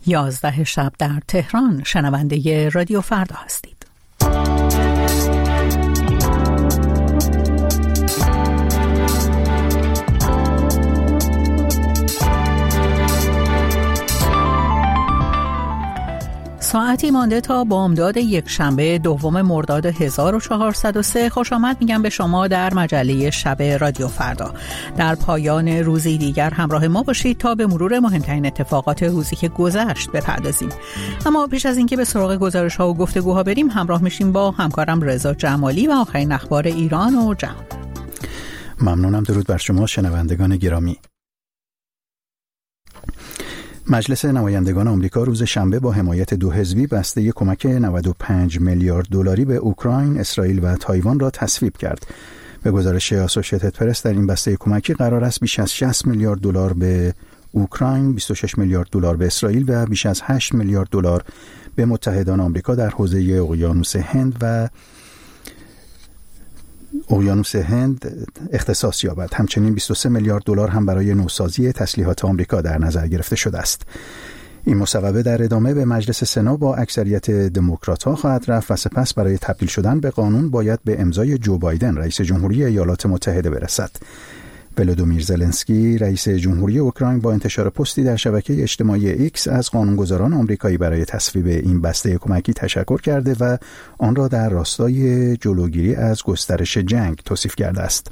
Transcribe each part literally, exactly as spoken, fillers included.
یازده شب در تهران. شنونده رادیو فردا هستید. ساعتی مانده تا بامداد یک شنبه دوم مرداد هزار و چهارصد و سه. خوش آمد میگم به شما در مجله شب رادیو فردا. در پایان روزی دیگر همراه ما باشید تا به مرور مهمترین اتفاقات روزی که گذشت بپردازیم. اما پیش از اینکه به سراغ گزارش ها و گفتگوها بریم، همراه میشیم با همکارم رضا جمالی و آخرین اخبار ایران و جهان. ممنونم. درود بر شما شنوندگان گرامی. مجلس نمایندگان آمریکا روز شنبه با حمایت دو حزبی بسته کمک نود و پنج میلیارد دلاری به اوکراین، اسرائیل و تایوان را تصویب کرد. به گزارش آسوشیتد پرس در این بسته کمکی قرار است بیش از شصت میلیارد دلار به اوکراین، بیست و شش میلیارد دلار به اسرائیل و بیش از هشت میلیارد دلار به متحدان آمریکا در حوزه اقیانوس هند و اقیانوس هند اختصاص یابد. همچنین بیست و سه میلیارد دلار هم برای نوسازی تسلیحات آمریکا در نظر گرفته شده است. این مصوبه در ادامه به مجلس سنا با اکثریت دموکرات‌ها خواهد رفت و سپس برای تبدیل شدن به قانون باید به امضای جو بایدن رئیس جمهوری ایالات متحده برسد. ولودیمیر زلنسکی رئیس جمهوری اوکراین با انتشار پستی در شبکه اجتماعی ایکس از قانونگذاران آمریکایی برای تصویب این بسته کمکی تشکر کرده و آن را در راستای جلوگیری از گسترش جنگ توصیف کرده است.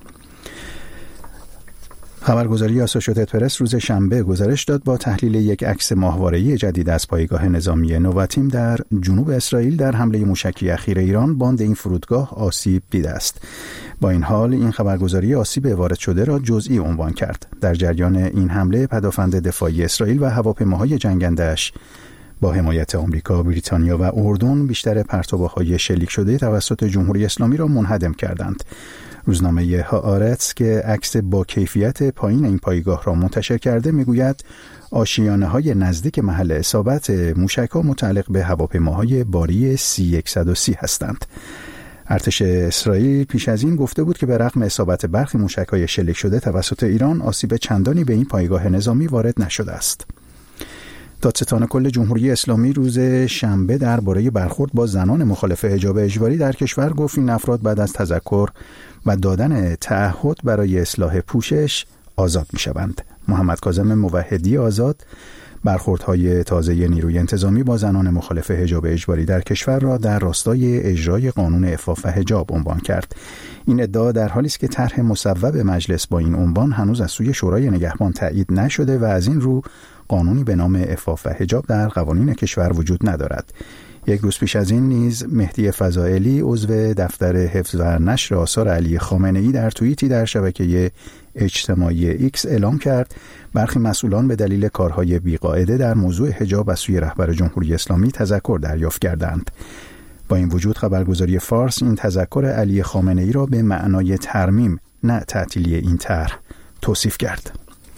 خبرگزاری آسوشیتد پرس روز شنبه گزارش داد با تحلیل یک عکس ماهواره‌ای جدید از پایگاه نظامی نواتیم در جنوب اسرائیل در حمله موشکی اخیر ایران، باند این فرودگاه آسیب دیده است. با این حال این خبرگزاری آسیب وارد شده را جزئی عنوان کرد. در جریان این حمله پدافند دفاعی اسرائیل و هواپیماهای جنگنده‌اش با حمایت آمریکا، بریتانیا و اردن بیشتر پرتابه‌های شلیک شده توسط جمهوری اسلامی را منهدم کردند. روزنامه هآرتس که عکس با کیفیت پایین این پایگاه را منتشر کرده میگوید آشیانه‌های نزدیک محل اصابت موشک‌ها متعلق به هواپیماهای باری سی صد و سی هستند. ارتش اسرائیل پیش از این گفته بود که به رغم اصابت برخی موشک‌های شلیک شده توسط ایران، آسیب چندانی به این پایگاه نظامی وارد نشده است. دادستان کل جمهوری اسلامی روز شنبه درباره برخورد با زنان مخالف حجاب اجباری در کشور گفت این افراد بعد از تذکر و دادن تعهد برای اصلاح پوشش آزاد می‌شوند. محمد کاظم موحدی آزاد برخوردهای تازه نیروی انتظامی با زنان مخالف حجاب اجباری در کشور را در راستای اجرای قانون عفاف و حجاب عنوان کرد. این ادعا در حالی است که طرح مصوب مجلس با این عنوان هنوز از سوی شورای نگهبان تایید نشده و از این رو قانونی به نام عفاف و حجاب در قوانین کشور وجود ندارد. یک روز پیش از این نیز مهدی فضائلی عضو دفتر حفظ و نشر آثار علی خامنه‌ای در توییتی در شبکه اجتماعی ایکس اعلام کرد برخی مسئولان به دلیل کارهای بیقاعده در موضوع حجاب از سوی رهبر جمهوری اسلامی تذکر دریافت کردند. با این وجود خبرگزاری فارس این تذکر علی خامنه‌ای را به معنای ترمیم نه تعطیلی این طرح توصیف کرد.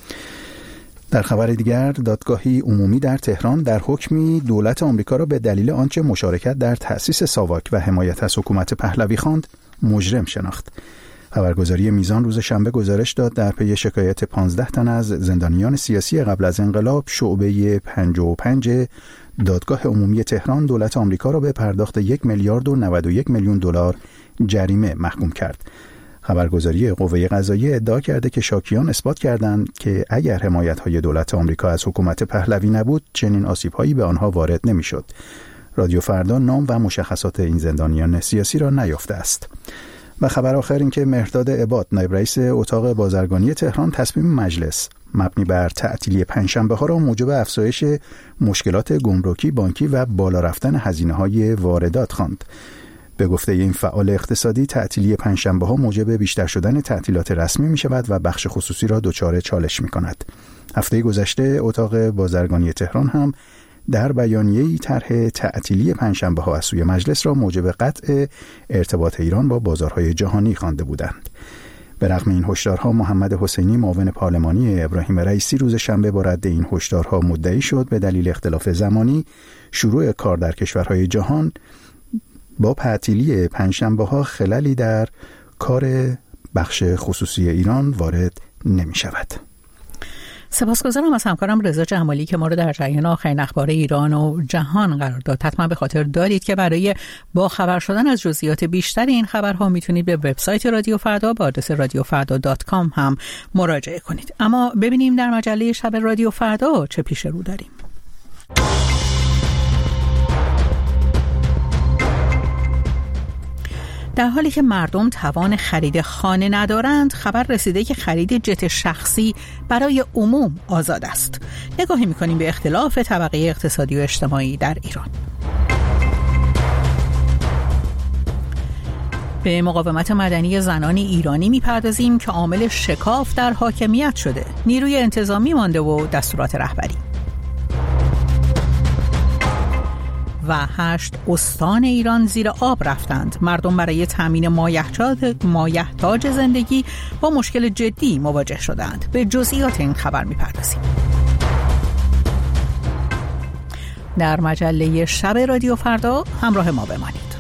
در خبر دیگر، دادگاهی عمومی در تهران در حکمی دولت آمریکا را به دلیل آنچه مشارکت در تأسیس ساواک و حمایت از حکومت پهلوی خواند مجرم شناخت. خبرگزاری میزان روز شنبه گزارش داد در پی شکایت پانزده تن از زندانیان سیاسی قبل از انقلاب، شعبه پنجاه و پنج دادگاه عمومی تهران دولت آمریکا را به پرداخت یک میلیارد و نود و یک میلیون دلار جریمه محکوم کرد. خبرگزاری قوه قضاییه ادعا کرده که شاکیان اثبات کردند که اگر حمایت‌های دولت آمریکا از حکومت پهلوی نبود، چنین آسیب‌هایی به آنها وارد نمی‌شد. رادیو فردا نام و مشخصات این زندانیان سیاسی را نیافته است. و خبر آخر این که مهرداد عباد نایب رئیس اتاق بازرگانی تهران تصمیم مجلس مبنی بر تعطیلی پنجشنبه‌ها را موجب افزایش مشکلات گمرکی، بانکی و بالا رفتن هزینه‌های واردات خواند. به گفته این فعال اقتصادی، تعطیلی پنجشنبه‌ها موجب بیشتر شدن تعطیلات رسمی می شود و بخش خصوصی را دچار چالش می کند. هفته گذشته اتاق بازرگانی تهران هم در بیانیه‌ای طرح تعطیلی پنجشنبه‌ها از سوی مجلس را موجب قطع ارتباط ایران با بازارهای جهانی خوانده بودند. به رغم این هشدارها، محمد حسینی معاون پارلمانی ابراهیم رئیسی روز شنبه با رد این هشدارها مدعی شد به دلیل اختلاف زمانی شروع کار در کشورهای جهان با تعطیلی پنجشنبه‌ها خللی در کار بخش خصوصی ایران وارد نمی شود. سپاسگزارم از همکارم رضا جمالی که ما رو در جریان آخرین اخبار ایران و جهان قرار داد. حتما به خاطر دارید که برای با خبر شدن از جزئیات بیشتر این خبرها میتونید به وبسایت رادیو فردا با آدرس رادیو فردا دات کام هم مراجعه کنید. اما ببینیم در مجله شب رادیو فردا چه پیش رو داریم. در حالی که مردم توان خرید خانه ندارند، خبر رسیده که خرید جت شخصی برای عموم آزاد است. نگاهی می‌کنیم به اختلاف طبقه اقتصادی و اجتماعی در ایران. به مقاومت مدنی زنان ایرانی می‌پردازیم که عامل شکاف در حاکمیت شده. نیروی انتظامی مانده و دستورات رهبری. و هشت استان ایران زیر آب رفتند. مردم برای تامین مایحتاج زندگی با مشکل جدی مواجه شدند. به جزئیات این خبر می‌پردازیم. در مجله شب رادیو فردا همراه ما بمانید.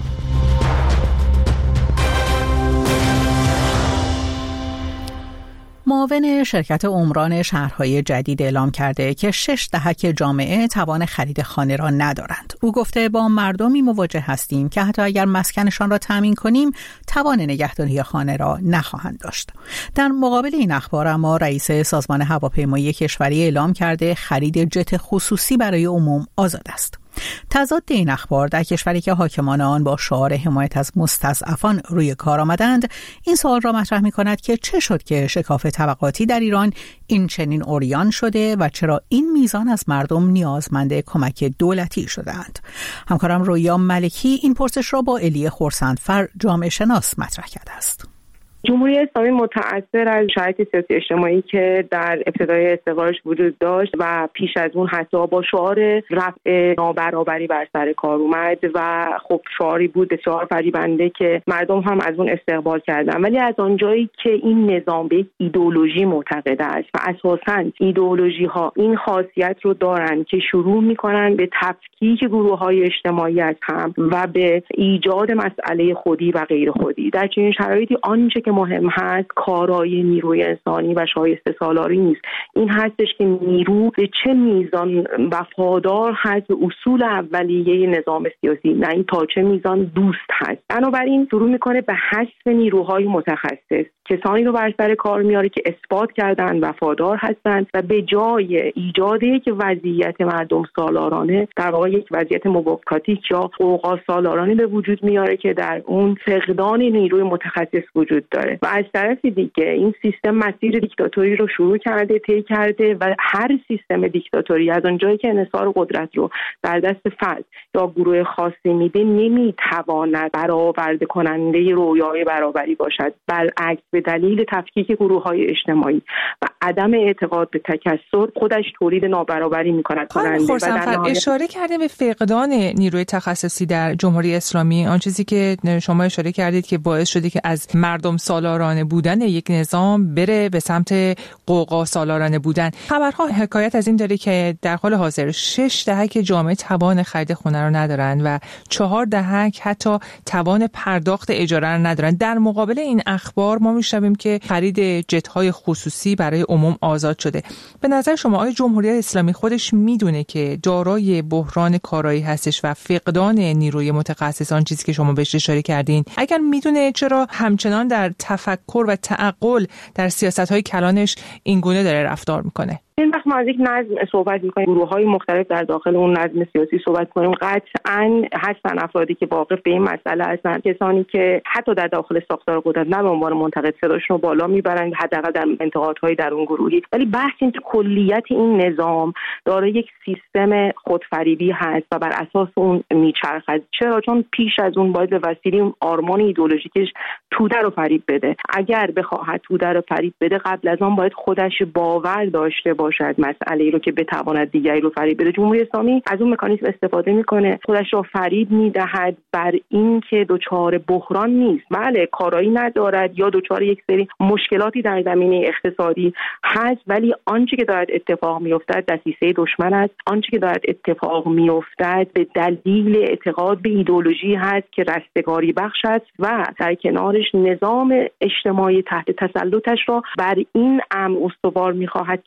معاون شرکت عمران شهرهای جدید اعلام کرده که شش دهک جامعه توان خرید خانه را ندارند. او گفته با مردمی مواجه هستیم که حتی اگر مسکنشان را تامین کنیم توان نگهداری خانه را نخواهند داشت. در مقابل این اخبار اما رئیس سازمان هواپیمایی کشوری اعلام کرده خرید جت خصوصی برای عموم آزاد است. تضاد این اخبار در کشوری که حاکمان آن با شعار حمایت از مستضعفان روی کار آمدند، این سوال را مطرح می کند که چه شد که شکاف طبقاتی در ایران این چنین عریان شده و چرا این میزان از مردم نیازمند کمک دولتی شدند. همکارم رویا ملکی این پرسش را با الی خورسندفر جامعه شناس مطرح کرده است. جمهوری اسلامی متأثر از شرایط سیاسی اجتماعی که در ابتدای استقلالش وجود داشت و پیش از اون حتی با شعار رفع نابرابری بر سر کار اومد و خب شعاری بود بسیار فریبنده که مردم هم از اون استقبال کردن. ولی از آنجایی که این نظام به ایدئولوژی معتقد است و اساساً ایدئولوژی ها این خاصیت رو دارن که شروع میکنن به تفکیک گروه های اجتماعی از هم و به ایجاد مسئله خودی و غیر خودی، در چنین شرایطی آنچه که مهم هست کارایی نیروی انسانی و شایسته سالاری نیست. این هستش که نیرو به چه میزان وفادار هست به اصول اولیه نظام سیاسی، نه این تا چه میزان دوست هست. بنابراین شروع میکنه به حذف نیروهای متخصص، کسانی رو بر سر کار میاره که اثبات کردن وفادار هستند و به جای ایجاد یک وضعیت مردم سالارانه در واقع یک وضعیت موکاتیک یا قوقا سالارانه به وجود میاره که در اون فقدان نیروی متخصص وجود داره. و از طرف دیگه این سیستم مسیر دیکتاتوری رو شروع کرده، طی کرده و هر سیستم دیکتاتوری از اونجایی که انحصار قدرت رو در دست فرد یا گروه خاصی میده نمیتواند برآورده کننده رویای برابری باشد. برعکس به دلیل تفکیک گروه‌های اجتماعی و عدم اعتقاد به تکثر خودش تولید نابرابری می‌کند. کننده و در اشاره کردیم به فقدان نیروی تخصصی در جمهوری اسلامی، آن چیزی که شما اشاره کردید که باعث شده که از مردم سالارانه بودن یک نظام بره به سمت قوقا سالارانه بودن. خبرها حکایت از این داره که در حال حاضر شش دهک جامعه توان خرید خونه رو ندارن و چهار دهک حتی توان پرداخت اجاره رو ندارن. در مقابل این اخبار ما میشنویم که خرید جت‌های خصوصی برای عموم آزاد شده. به نظر شما آیا جمهوری اسلامی خودش میدونه که دارای بحران کارایی هستش و فقدان نیروی متخصص، آن چیزی که شما بهش اشاره کردین؟ اگر میدونه چرا همچنان در تفکر و تعقل در سیاست‌های کلانش این گونه داره رفتار میکنه؟ این وقت ما از یک نظم صحبت می‌کنیم، گروه‌های مختلف در داخل اون نظم سیاسی صحبت کنیم، قطعاً هستن افرادی که واقف به این مسئله هستن، کسانی که حتی در داخل ساختار قدرت نه به عنوان منتقد صداشون رو بالا میبرند، حداقل در انتقادهای درون گروهی. ولی بحث این که کلیت این نظام داره یک سیستم خودفریبی هست و بر اساس اون میچرخد. چرا؟ چون پیش از اون باید به وسیله اون آرمان ایدئولوژیکش توده رو فریب بده. اگر بخواهد توده رو فریب بده قبل از آن باید خودش باور داشته باشد مسئله ای رو که بتواند دیگری رو فریب بده. جمهوری اسلامی از اون مکانیزم استفاده میکنه، خودش رو فریب میدهد بر این که دچار بحران نیست. بله کارایی ندارد یا دچار یک سری مشکلاتی در زمینه اقتصادی هست، ولی آنچه که دارد اتفاق میافتد دسیسه دشمن است. آنچه که دارد اتفاق میافتد به دلیل اعتقاد به ایدئولوژی هست که رستگاری بخش است و در کنارش نظام اجتماعی تحت تسلطش را بر این امر استوار میخواهد که بپذیرد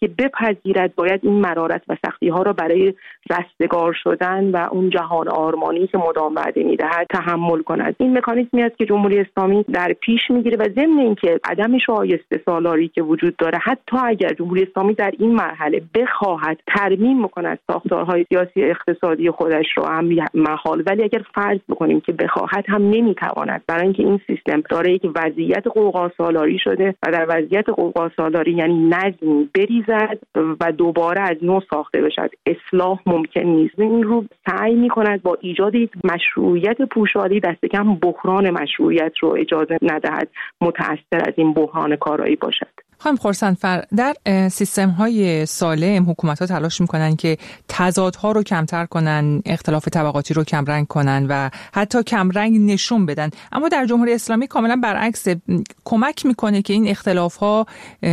بپذیرد، باید این مرارت و سختی ها را برای رستگار شدن و اون جهان آرمانی که مدام وعده میدهد تحمل کند. این مکانیزمی است که جمهوری اسلامی در پیش میگیره و ضمن اینکه عدم شایسته سالاری که وجود داره، حتی اگر جمهوری اسلامی در این مرحله بخواهد ترمیم کند ساختارهای سیاسی اقتصادی خودش را هم محال، ولی اگر فرض بکنیم که بخواهد هم نمیتواند، برای اینکه این سیستم داره یک وضعیت قوقا سالاری شده و در وضعیت قوقا سالاری یعنی نظمی بریزد و دوباره از نو ساخته بشد، اصلاح ممکن نیست. این رو سعی می‌کند با ایجاد یک مشروعیت پوشالی دست کم بحران مشروعیت رو اجازه ندهد متأثر از این بحران کارایی باشد. خانم خرسندفر، در سیستم‌های سالم حکومت‌ها تلاش می‌کنن که تضادها رو کمتر کنن، اختلاف طبقاتی رو کمرنگ کنن و حتی کمرنگ نشون بدن، اما در جمهوری اسلامی کاملا برعکس، کمک می‌کنه که این اختلاف‌ها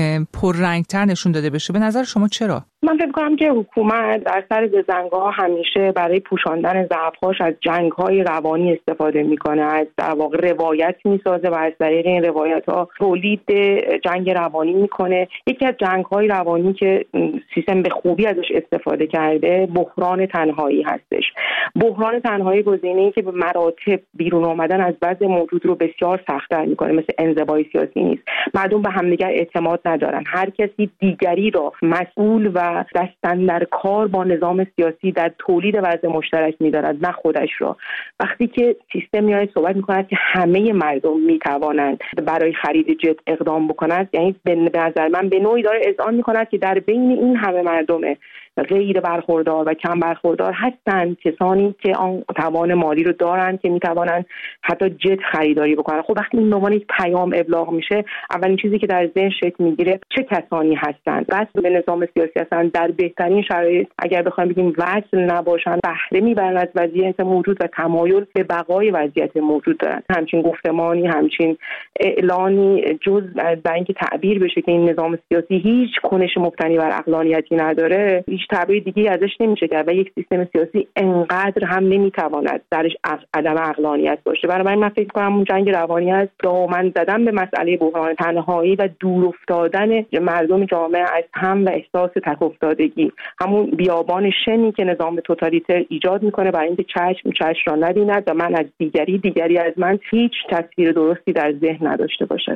پررنگ‌تر نشون داده بشه. به نظر شما چرا؟ من فکر می‌کنم که حکومت در سر بزنگاه همیشه برای پوشاندن ضعف‌هاش از جنگ‌های روانی استفاده می‌کنه، از در واقع روایت می‌سازه و از طریق این روایت‌ها تولید جنگ روانی می‌کنه. یکی از جنگ‌های روانی که سیستم به خوبی ازش استفاده کرده بحران تنهایی هستش. بحران تنهایی گزینه‌ای که به مراتب بیرون آمدن از وضع موجود رو بسیار سخت‌تر می‌کنه، مثل انزوای سیاسی نیست. مردم به همدیگر اعتماد ندارن، هر کسی دیگری را مسئول و دستن در کار با نظام سیاسی در تولید وضع مشترک می‌دارد، نه خودش را. وقتی که سیستم میاد صحبت می‌کند که همه مردم می‌توانند برای خرید جت اقدام بکنند، یعنی به نظر من به نوعی داره اذعان می‌کند که در بین این همه مردم غیر برخوردار و کم برخوردار هستند کسانی که آن توان مالی رو دارند که میتوانند حتی جت خریداری بکنن. خب وقتی این به عنوان یک پیام ابلاغ میشه، اولین چیزی که در ذهن شکل میگیره چه کسانی هستند؟ وصل به نظام سیاسی هستند، در بهترین شرایط اگر بخوایم بگیم وصل نباشند، بهره میبرند از وضعیت موجود و تمایل به بقای وضعیت موجود دارند. همچین گفتمانی، همچین اعلانی جز در اینکه تعبیر بشه که این نظام سیاسی هیچ کنش مبتنی بر عقلانیتی نداره، هیچ تعبیر دیگه ازش نمیشه کرد و یک سیستم سیاسی انقدر هم نمیتواند درش عدم عقلانیت باشه. برای من فکر کنم اون جنگ روانی است، دامن زدن به مسئله بحران تنهایی و دور افتادن مردم جامعه از هم و احساس تک افتادگی، همون بیابان شنی که نظام توتالیتر ایجاد میکنه برای اینکه چشم چشم را نبیند و من از دیگری دیگری از من هیچ تصویر درستی در ذهن نداشته باشد.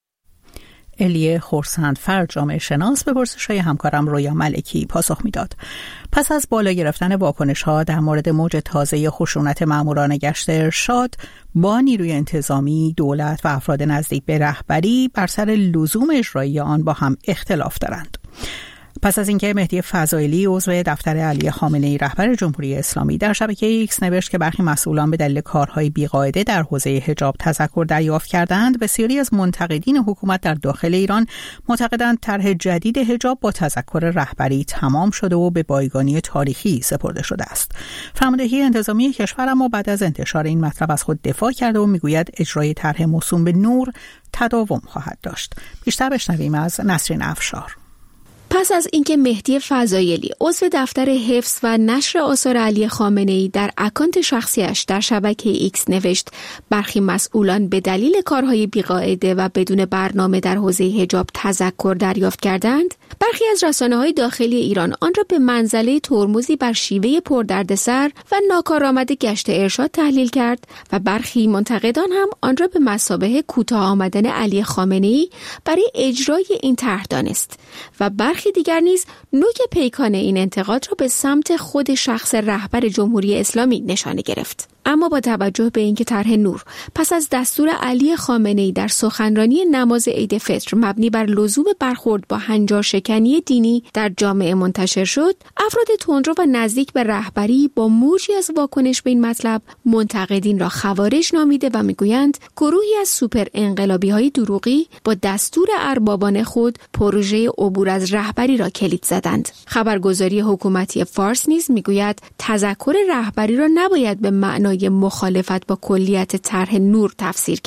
الیه خرسندفر، جامعه شناس، به پرسش‌های همکارم رویا ملکی پاسخ میداد. پس از بالا گرفتن واکنش‌ها در مورد موج تازه خشونت ماموران گشت ارشاد با نیروی انتظامی، دولت و افراد نزدیک به رهبری بر سر لزوم اجرایی آن با هم اختلاف دارند. پس از اینکه مهدی فضائلی عضو دفتر علی خامنه‌ای رهبر جمهوری اسلامی در شبکه ایکس نوشت که برخی مسئولان به دلیل کارهای بیقاعده در حوزه حجاب تذکر دریافت کردند، بسیاری از منتقدین حکومت در داخل ایران معتقدند طرح جدید حجاب با تذکر رهبری تمام شده و به بایگانی تاریخی سپرده شده است. فرماندهی انتظامی کشور اما بعد از انتشار این مطلب از خود دفاع کرده و میگوید اجرای طرح موسوم به نور تداوم خواهد داشت. بیشتر بشنویم از نسرین افشار. پس از اینکه مهدی فضائلی عضو دفتر حفظ و نشر آثار علی خامنه‌ای در اکانت شخصیش در شبکه ایکس نوشت برخی مسئولان به دلیل کارهای بیقاعده و بدون برنامه در حوزه حجاب تذکر دریافت کردند، برخی از رسانه‌های داخلی ایران آن را به منزله ترمزی بر شیوه پردردسر و ناکارآمد گشت ارشاد تحلیل کرد و برخی منتقدان هم آن را به مثابه کوتاه آمدن علی خامنه‌ای برای اجرای این طرح دانست و برخی دیگر نیز نوک پیکان این انتقاد را به سمت خود شخص رهبر جمهوری اسلامی نشانه گرفت. اما با توجه به اینکه طرح نور پس از دستور علی خامنه‌ای در سخنرانی نماز عید فطر مبنی بر لزوم برخورد با هنجارشکنی دینی در جامعه منتشر شد، افراد تندرو و نزدیک به رهبری با موجی از واکنش به این مطلب منتقدین را خوارج نامیده و میگویند گروهی از سوپر انقلابی‌های دروغی با دستور اربابان خود پروژه عبور از رهبری را کلید زدند. خبرگزاری حکومتی فارس نیز میگوید تذکر رهبری را نباید به معنای مخالفت با کلیت طرح نور تفسیر کرد.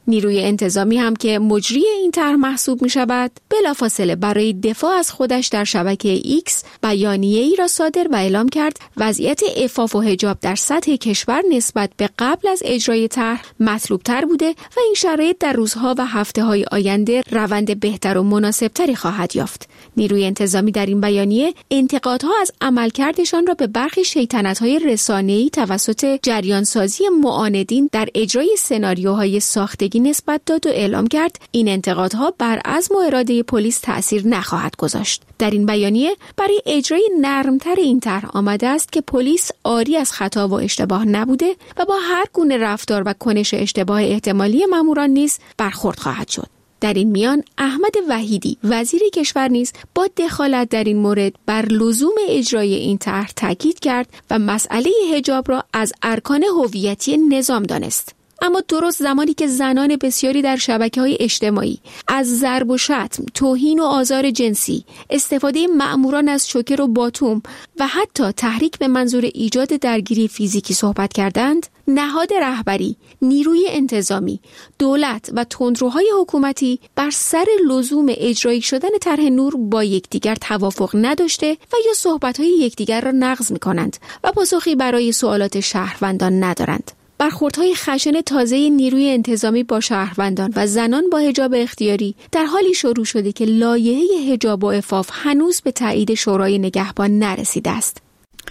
نیروی انتظامی هم که مجری این طرح محسوب می شود، بلافاصله برای دفاع از خودش در شبکه ایکس بیانیه‌ای را صادر و اعلام کرد وضعیت عفاف و حجاب در سطح کشور نسبت به قبل از اجرای طرح مطلوب تر بوده و این شرایط در روزها و هفته‌های آینده روند بهتر و مناسبتری خواهد یافت. نیروی انتظامی در این بیانیه انتقادها از عملکردشان را به برخی شیطنت‌های رسانه‌ای توسط جریانسازی معاندین در اجرای سناریوهای ساختگی نسبت داد و اعلام کرد این انتقادها بر عزم و اراده پلیس تأثیر نخواهد گذاشت. در این بیانیه برای اجرای نرمتر این طرح آمده است که پلیس عاری از خطا و اشتباه نبوده و با هر گونه رفتار و کنش اشتباه احتمالی ماموران نیز برخورد خواهد شد. در این میان احمد وحیدی وزیر کشور نیز با دخالت در این مورد بر لزوم اجرای این طرح تاکید کرد و مسئله حجاب را از ارکان هویتی نظام دانست. اما درست زمانی که زنان بسیاری در شبکه‌های اجتماعی از ضرب و شتم، توهین و آزار جنسی، استفاده مأموران از چوکر و باتوم و حتی تحریک به منظور ایجاد درگیری فیزیکی صحبت کردند، نهاد رهبری، نیروی انتظامی، دولت و تندروهای حکومتی بر سر لزوم اجرایی شدن طرح نور با یکدیگر توافق نداشته و یا صحبت‌های یکدیگر را نقض می‌کنند و پاسخی برای سوالات شهروندان ندارند. برخوردهای خشن تازه نیروی انتظامی با شهروندان و زنان با حجاب اختیاری در حالی شروع شده که لایحه حجاب و عفاف هنوز به تایید شورای نگهبان نرسیده است.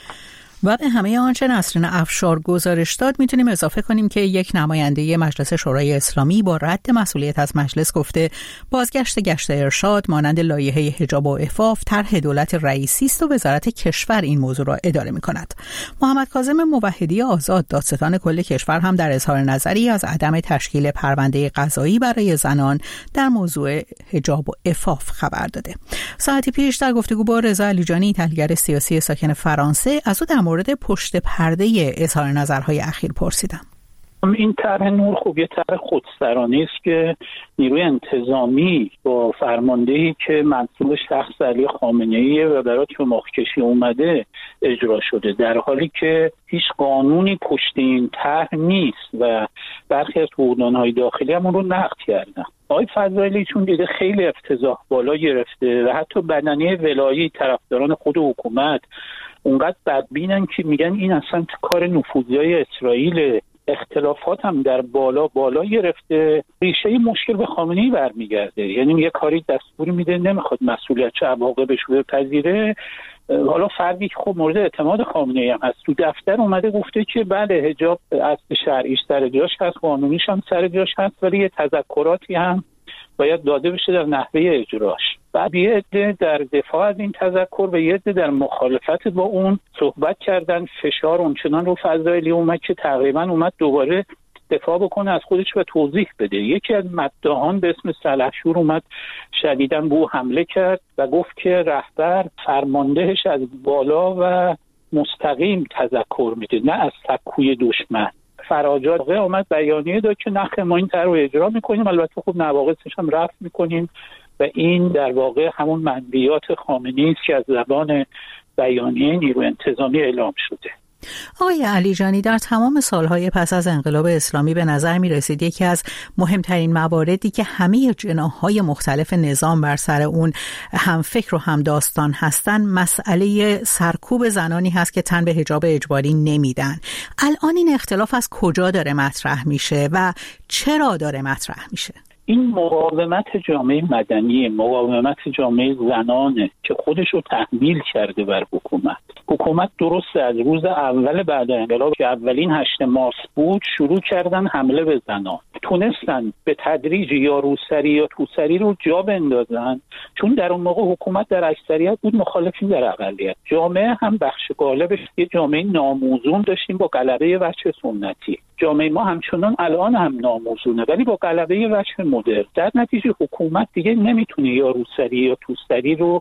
و به همه آنچه نسرین افشار گزارش داد میتونیم اضافه کنیم که یک نماینده مجلس شورای اسلامی با رد مسئولیت از مجلس گفته بازگشت گشت ارشاد مانند لایحه حجاب و عفاف طرح دولت رئیسی است و وزارت کشور این موضوع را اداره میکند. محمد کاظم موحدی آزاد دادستان کل کشور هم در اظهار نظری از عدم تشکیل پرونده قضایی برای زنان در موضوع حجاب و عفاف خبر داده. ساعتی پیش در گفتگو با رضا علیجانی تحلیلگر سیاسی ساکن فرانسه از او در مورد پشت پرده اظهار نظرهای اخیر پرسیدم. این طرح نور خوب یه طرح خودسرانه است که نیروی انتظامی با فرماندهی که منصوب شخص علی خامنه‌ای و برای چماق کشی اومده اجرا شده، در حالی که هیچ قانونی پشت این طرح نیست و برخی از حقوقدان‌های داخلی هم اون رو نقض کردن. آقای فضائلی چون دیده خیلی افتضاح بالا گرفته و حتی بدنه ولایی طرفداران خود حکومت اونقدر بدبینن که میگن این اصلا کار نفوذیای اسرائیل، اختلافات هم در بالا بالا گرفته، ریشه مشکل به خامنه‌ای برمیگرده. یعنی یه کاری دستور میده نمیخواد مسئولیت چه عواقبش رو بپذیره. حالا فردی که خب مورد اعتماد خامنه‌ای هم هست تو دفتر اومده گفته که بله حجاب اصل شرعیش سر جاش هست، قانونیش هم سر جاش هست، ولی یه تذکراتی هم باید داده بشه در نحوه اجراش. بعد یه عده در دفاع از این تذکر و یه عده در مخالفت با اون صحبت کردن. فشار اونچنان رو فضائلی اومد که تقریبا اومد دوباره دفاع بکنه از خودش و توضیح بده. یکی از مداحان به اسم سلحشور اومد شدیداً به او حمله کرد و گفت که رهبر فرماندهش از بالا و مستقیم تذکر میده نه از سکوی دشمن. فراجات اومد بیانیه داد که نخ ما این طرح رو اجرا میکنیم، البته خب نواقصش هم رفع میکنیم و این در واقع همون منبیات خامنه‌ای است که از زبان بیانیه نیروی انتظامی اعلام شده. آقای علیجانی، در تمام سالهای پس از انقلاب اسلامی به نظر می رسید یکی از مهمترین مواردی که همه جناح‌های مختلف نظام بر سر اون هم فکر و هم داستان هستن مسئله سرکوب زنانی هست که تن به حجاب اجباری نمیدن. الان این اختلاف از کجا داره مطرح میشه و چرا داره مطرح میشه؟ این مقاومت جامعه مدنی، مقاومت جامعه زنانه که خودش رو تحمیل کرده بر حکومت. حکومت درست از روز اول بعد انقلاب که اولین هشت مارس بود شروع کردن حمله به زنان. تونستن به تدریج یا روسری یا توسری رو جا بندازن، چون در اون موقع حکومت در اکثریت بود، مخالفین در اقلیت. جامعه هم بخش غالبش یه جامعه ناموزون داشتیم با غلبه وجه سنتی. جامعه ما همچنان الان هم ناموزونه ولی با غلبه وجه مدرن. در نتیجه حکومت دیگه نمیتونه یا روسری یا توسری رو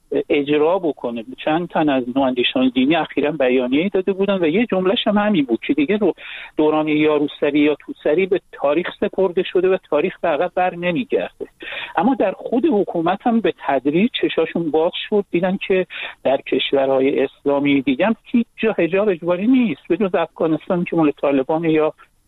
اجرا بکنه. چند تن از نواندیشان دینی اخیراً بیانیه‌ای داده بودن و یه جمله‌ش هم همین بود که دیگه رو دوران یا روسری یا توسری به تاریخ سپرده شده و تاریخ به عقب بر نمیگرده. اما در خود حکومت هم به تدریج چشاشون باز شد، دیدن که در کشورهای اسلامی دیگه هم هیچ جا حجاب اجباری نیست به جز افغانستان که مال طالبان یا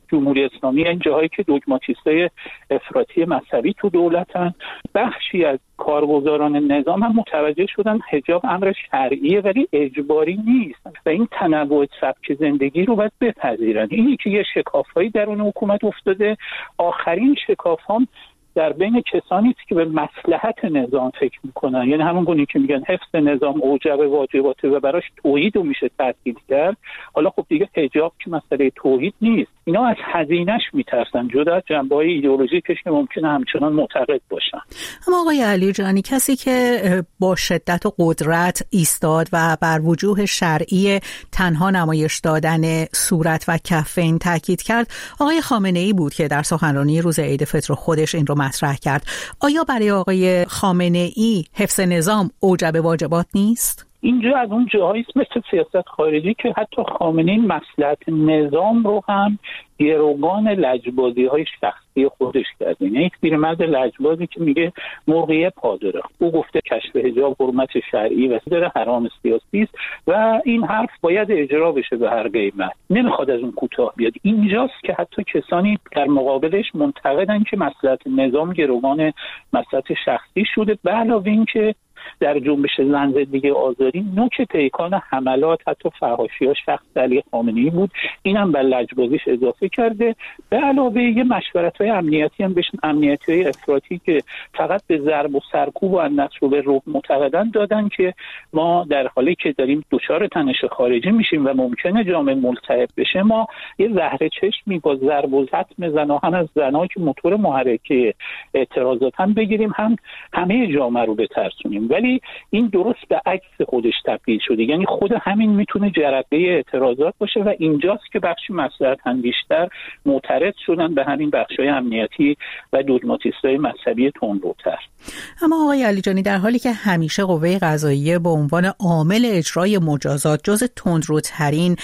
جمهوری اسلامی، این جاهایی که دوگماتیستای افراطی مذهبی تو دولتن، بخشی از کارگزاران نظام هم متوجه شدن حجاب امر شرعیه ولی اجباری نیست و این تنوع سبک زندگی رو باید بپذیرن. اینی که یه شکاف‌هایی درون حکومت افتاده. آخرین شکاف هم در بین کسانی است که به مصلحت نظام فکر میکنن، یعنی همون گونه که میگن حفظ نظام اوجب واجباته و براش توحید رو میشه تعطیل کرد. حالا خب دیگه حجاب که مسئله توحید نیست، اینا از هزینه‌اش میترسن جدا از جنبه‌های ایدئولوژیکش که ممکنه همچنان معتقد باشن. اما آقای علیجانی، کسی که با شدت و قدرت ایستاد و بر وجوه شرعی تنها نمایش دادن صورت و کفین تاکید کرد، آقای خامنه‌ای بود که در سخنرانی روز عید فطر خودش این رو مطرح کرد. آیا برای آقای خامنه‌ای حفظ نظام اوجب واجبات نیست؟ اینجا از اون جاهایی مثل سیاست خارجی که حتی خامنه‌ای مصلحت نظام رو هم گروگان لجبازی‌های شخصی خودش کرده. یعنی یک پیرمرد لجبازی که میگه مرغیه پا داره، او گفته کشف حجاب حرمت شرعی و داره حرام سیاسی است و این حرف باید اجرا بشه به هر قیمت، نمیخواد از اون کوتاه بیاد. اینجاست که حتی کسانی در مقابلش منتقدن که مصلحت نظام گروگان مصلحت شخصی شده. به علاوه این که در جنبش زن زندگی آزادی نوک پیکان حملات حتی فحاشی‌ها شخص علی خامنه‌ای بود، اینم بر لجبازیش اضافه کرده. به علاوه یه مشورت‌های امنیتی هم بهش، امنیتی‌های افراطی که فقط به ضرب و سرکوب و النصر و بالرعب معتقدن دادن که ما در حالی که داریم دچار تنش خارجی میشیم و ممکنه جامعه ملتهب بشه، ما یه زهر چشمی با ضرب و زتم زناهن از زنایی که موتور محرکه اعتراضات هم بگیریم، هم همه جامعه رو بترسونیم. ولی این درست به عکس خودش تبدیل شده، یعنی خود همین میتونه جرقه اعتراضات باشه و اینجاست که بخشی مصلحت اندیشتر معترض شدن به همین بخشای امنیتی و دوگماتیستای مذهبی تندروتر. اما آقای علیجانی، در حالی که همیشه قوه قضاییه به عنوان عامل اجرای مجازات جز تندروترین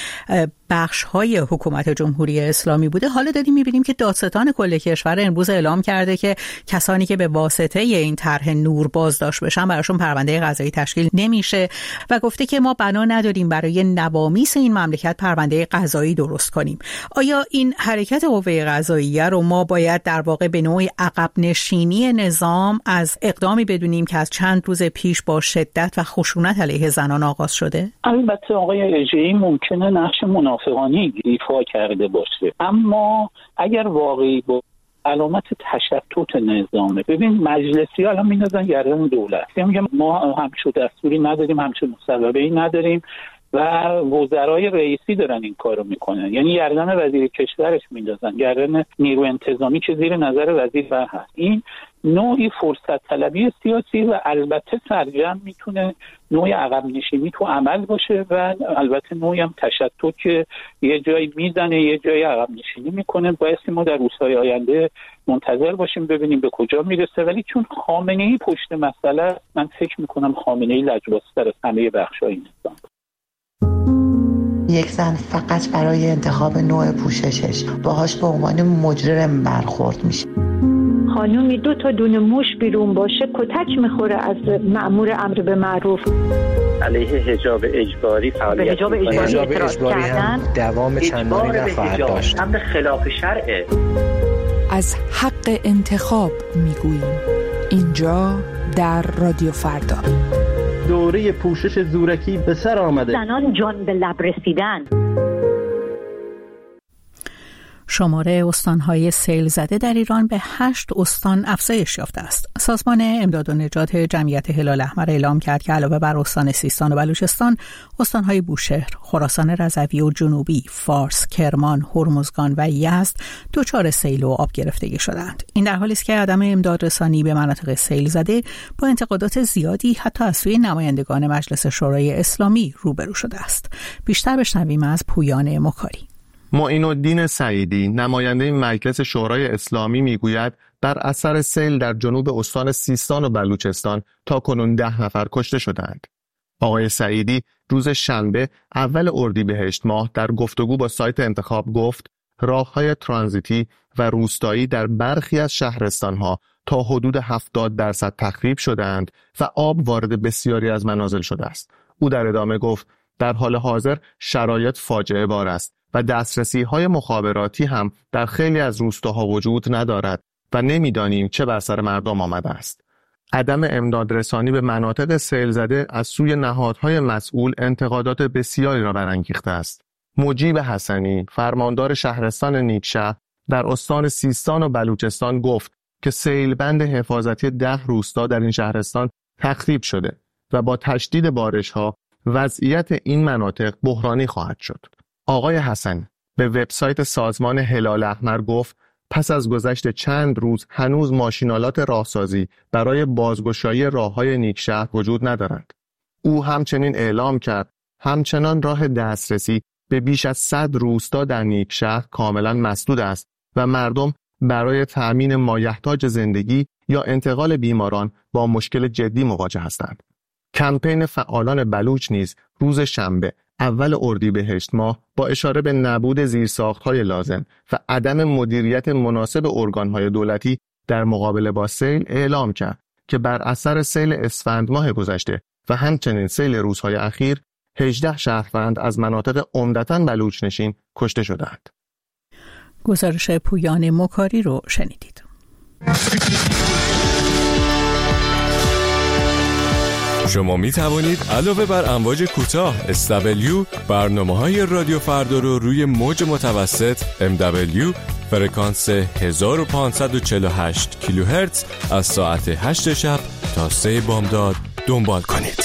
بخش‌های حکومت جمهوری اسلامی بوده، حالا داریم می‌بینیم که دادستان کل کشور امروز اعلام کرده که کسانی که به واسطه این طرح نور بازداشت بشن براشون پرونده قضایی تشکیل نمیشه و گفته که ما بنا نداریم برای نوامیس این مملکت پرونده قضایی درست کنیم. آیا این حرکت قوه قضاییه رو ما باید در واقع به نوعی عقب نشینی نظام از اقدامی بدونیم که از چند روز پیش با شدت و خشونت علیه زنان آغاز شده؟ البته آقای اژه‌ای ممکنه نقش منافقانی ایفا کرده باشه، اما اگر واقعی با علامت تشتت نظامه، ببین مجلسی الان میندازن گردن دولت، میگم ما همچون دستوری نداریم، همچون مصوبه‌ای نداریم و وزرای رئیسی دارن این کارو میکنن، یعنی گردن وزیر کشورش میندازن، گردن نیرو انتظامی که زیر نظر وزیر بر هست. این نوعی فرصت طلبی سیاسی و البته سرجم میتونه نوعی عقب نشینی تو عمل باشه و البته نوعی هم تشتت که یه جایی میزنه یه جایی عقب نشینی میکنه. بایستی ما در روزهای آینده منتظر باشیم ببینیم به کجا میرسه. ولی چون خامنه‌ای پشت مسئله، من فکر میکنم خامنه‌ای لجبازتر از همه بخش‌های نظام. یک زن فقط برای انتخاب نوع پوششش باهاش به عنوان مجرم برخورد میشه. خانومی دو تا دونه موش بیرون باشه کتک میخوره از مأمور امر به معروف. علیه حجاب اجباری فعالیت به حجاب اجباری, حجاب اجباری هم دوام چندانی نخواهد داشت. امر خلاف شرعه. از حق انتخاب میگوییم اینجا در رادیو فردا. دوره پوشش زورکی به سر آمده. زنان جان به لب رسیدن. شماره استان‌های سیل زده در ایران به هشت استان افزایش یافته است. سازمان امداد و نجات جمعیت هلال احمر اعلام کرد که علاوه بر استان سیستان و بلوچستان، استان‌های بوشهر، خراسان رضوی و جنوبی، فارس، کرمان، هرمزگان و یزد دچار سیل و آب گرفتگی شدند. این در حالی است که عدم امداد رسانی به مناطق سیل زده با انتقادات زیادی حتی از سوی نمایندگان مجلس شورای اسلامی روبرو شده است. بیشتر بشنویم از پویان مکاری. معین الدین سعیدی، نماینده مجلس شورای اسلامی، میگوید در اثر سیل در جنوب استان سیستان و بلوچستان تا کنون ده نفر کشته شدند. آقای سعیدی روز شنبه اول اردیبهشت ماه در گفتگو با سایت انتخاب گفت راه‌های ترانزیتی و روستایی در برخی از شهرستان‌ها تا حدود هفتاد درصد تخریب شدند و آب وارد بسیاری از منازل شده است. او در ادامه گفت در حال حاضر شرایط فاجعه بار است و دسترسی‌های مخابراتی هم در خیلی از روستاها وجود ندارد و نمی‌دانیم چه بر سر مردم آمده است. عدم امداد رسانی به مناطق سیل زده از سوی نهادهای مسئول انتقادات بسیاری را برانگیخته است. مجیب حسنی، فرماندار شهرستان نیکشهر در استان سیستان و بلوچستان گفت که سیلبند حفاظتی ده روستا در این شهرستان تخریب شده و با تشدید بارش‌ها وضعیت این مناطق بحرانی خواهد شد. آقای حسن به وبسایت سازمان هلال احمر گفت پس از گذشت چند روز هنوز ماشینالات راهسازی برای بازگشایی راه‌های نیکشهر وجود ندارند. او همچنین اعلام کرد همچنان راه دسترسی به بیش از صد روستا در نیکشهر کاملا مسدود است و مردم برای تأمین مایحتاج زندگی یا انتقال بیماران با مشکل جدی مواجه هستند. کمپین فعالان بلوچ نیز روز شنبه اول اردیبهشت ماه با اشاره به نبود زیرساخت‌های لازم و عدم مدیریت مناسب ارگان‌های دولتی در مقابله با سیل اعلام کرد که بر اثر سیل اسفند ماه گذشته و همچنین سیل روزهای اخیر هجده شهروند از مناطق عمدتاً بلوچ نشین کشته شدند. گزارش پویان مکاری رو شنیدید. شما می توانید علاوه بر امواج کوتاه اس دبلیو برنامه‌های رادیو فردا رو روی موج متوسط ام دبلیو فرکانس هزار و پانصد و چهل و هشت کیلوهرتز از ساعت هشت شب تا سه بامداد دنبال کنید.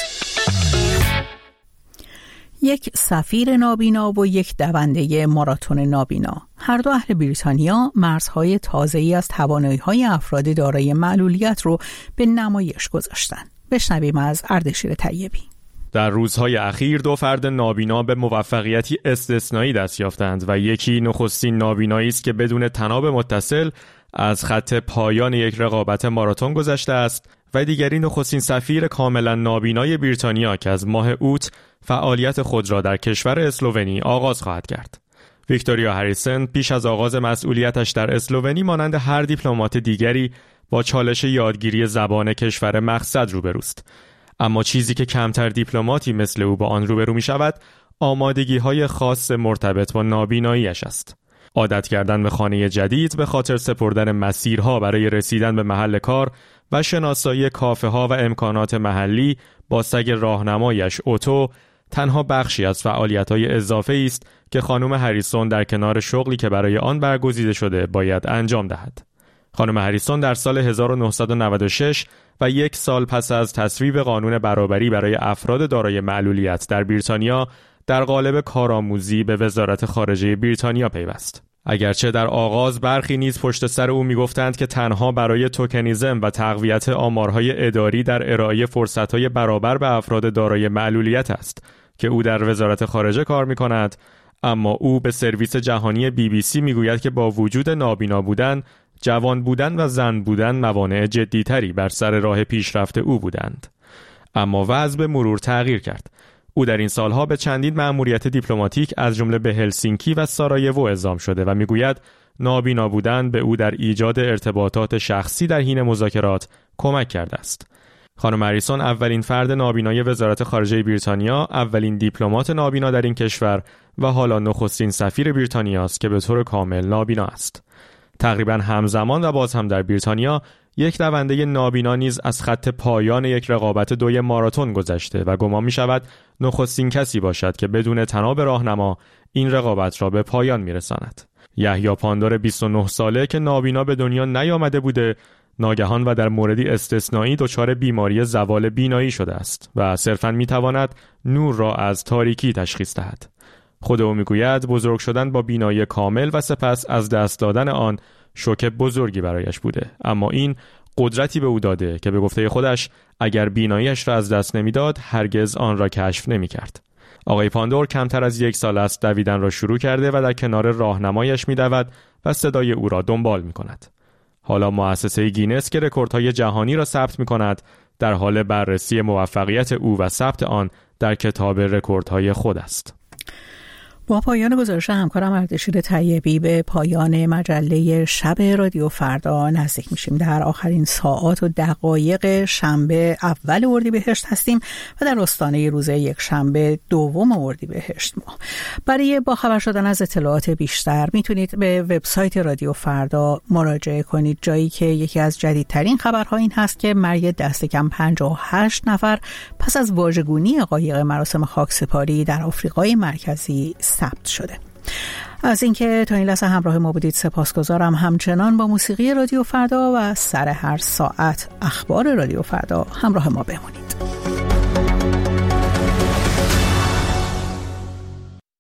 یک سفیر نابینا و یک دونده ماراتون نابینا، هر دو اهل بریتانیا، مرزهای تازه‌ای از توانایی‌های افراد دارای معلولیت رو به نمایش گذاشتند. بشنویم از اردشیر طیبی. در روزهای اخیر دو فرد نابینا به موفقیتی استثنایی دست یافتند و یکی نخستین نابینایی است که بدون طناب متصل از خط پایان یک رقابت ماراتون گذشته است و دیگری نخستین سفیر کاملا نابینای بریتانیا که از ماه اوت فعالیت خود را در کشور اسلوونی آغاز خواهد کرد. ویکتوریا هریسن پیش از آغاز مسئولیتش در اسلوونی مانند هر دیپلمات دیگری با چالش یادگیری زبان کشور مقصد روبروست. اما چیزی که کمتر دیپلماتی مثل او با آن روبرو می شود آمادگی‌های خاص مرتبط با نابیناییش است. عادت کردن به خانه جدید به خاطر سپردن مسیرها برای رسیدن به محل کار و شناسایی کافه‌ها و امکانات محلی با سگ راهنمایش اوتو تنها بخشی از فعالیت‌های اضافه است که خانم هریسون در کنار شغلی که برای آن برگزیده شده باید انجام دهد. خانم هریسون در سال هزار و نهصد و نود و شش و یک سال پس از تصویب قانون برابری برای افراد دارای معلولیت در بریتانیا در قالب کارآموزی به وزارت خارجه بریتانیا پیوست. اگرچه در آغاز برخی نیز پشت سر او میگفتند که تنها برای توکنیزم و تقویت آمارهای اداری در ارائه فرصتهای برابر به افراد دارای معلولیت است که او در وزارت خارجه کار می‌کند، اما او به سرویس جهانی بی بی سی میگوید که با وجود نابینا بودن، جوان بودن و زن بودن موانع جدیتری بر سر راه پیشرفت او بودند. اما وضع به مرور تغییر کرد. او در این سالها به چندین مأموریت دیپلماتیک از جمله به هلسینکی و سارایوو اعزام شده و میگوید نابینا بودن به او در ایجاد ارتباطات شخصی در حین مذاکرات کمک کرده است. خانم هریسون اولین فرد نابینای وزارت خارجه بریتانیا، اولین دیپلمات نابینا در این کشور و حالا نخستین سفیر بریتانیا است که به طور کامل نابینا است. تقریباً همزمان و باز هم در بریتانیا یک دونده نابینا نیز از خط پایان یک رقابت دوی ماراتون گذشته و گمان می شود نخستین کسی باشد که بدون طناب راهنما این رقابت را به پایان می رساند. یحیی پاندور بیست و نه ساله که نابینا به دنیا نیامده بوده، ناگهان و در موردی استثنایی دچار بیماری زوال بینایی شده است و صرفاً می تواند نور را از تاریکی تشخیص دهد. خود او میگوید بزرگ شدن با بینایی کامل و سپس از دست دادن آن شوک بزرگی برایش بوده، اما این قدرتی به او داده که به گفته خودش اگر بیناییش را از دست نمیداد هرگز آن را کشف نمی‌کرد. آقای پاندور کمتر از یک سال است دویدن را شروع کرده و در کنار راهنمایش می‌دود و صدای او را دنبال می‌کند. حالا مؤسسه گینس که رکوردهای جهانی را ثبت می‌کند در حال بررسی موفقیت او و ثبت آن در کتاب رکوردهای خود است. با پایان گزارش همکارم اردشیر طیبی به پایان مجله شب رادیو فردا نزدیک میشیم. در آخرین ساعات و دقایق شنبه اول اردیبهشت هستیم و در آستانه روز یک شنبه دوم اردیبهشت ماه. برای با خبر شدن از اطلاعات بیشتر میتونید به وبسایت رادیو فردا مراجعه کنید، جایی که یکی از جدیدترین خبرها این هست که مرگ دست کم پنجاه و هشت نفر پس از واژگونی قایق مراسم خاکسپاری در آفریقای مرکزی ثبت شده. از اینکه تا این لحظه همراه ما بودید سپاسگزارم. همچنان با موسیقی رادیو فردا و سر هر ساعت اخبار رادیو فردا همراه ما بمونید.